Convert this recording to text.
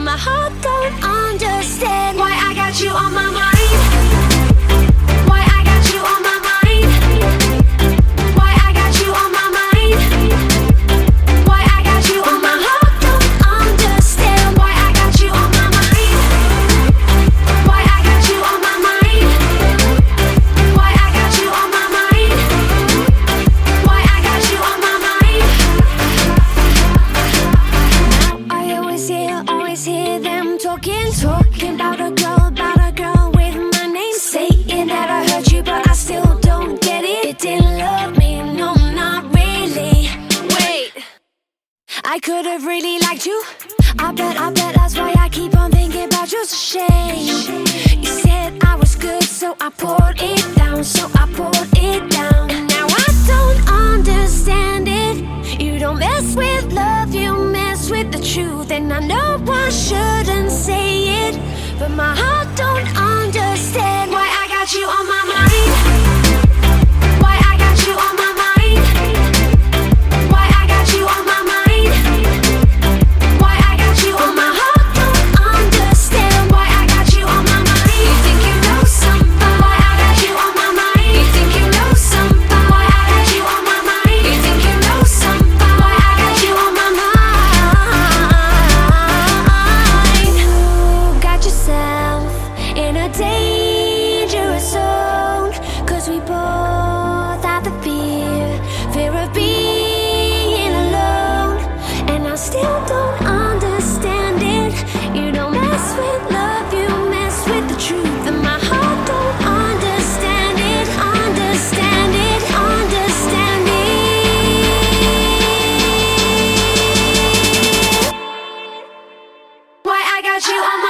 my heart don't understand why I got you on my mind. Why I got you on my mind. Why I got you on my mind. Why I got you on my heart don't understand why I got you on my mind. Why I got you on my mind. Why I got you on my mind. Why I got you on my mind. Now I always hear them talking about a girl with my name, saying that I hurt you, but I still don't get it. You didn't love me, no, not really. Wait, I could have really liked you. I bet that's why I keep on thinking about you. It's a shame. You said I was good, so I poured it down, And now I don't understand it. You don't mess with love, you mess with the truth. And I know I shouldn't say it, but my heart don't understand why I got you on my mind. Why I got you on my mind. Why I got you on my mind. Why I got you on my heart don't understand why I got you on my mind. You think you know somebody. Why I got you on my mind. You think you know somebody. Why I got you on my mind. You think you know somebody. Why I got you on my mind. You got yourself in a dangerous zone, 'cause we both have the fear of being alone. And I still don't understand it. You don't mess with love, you mess with the truth. And my heart don't understand it. Why I got you on my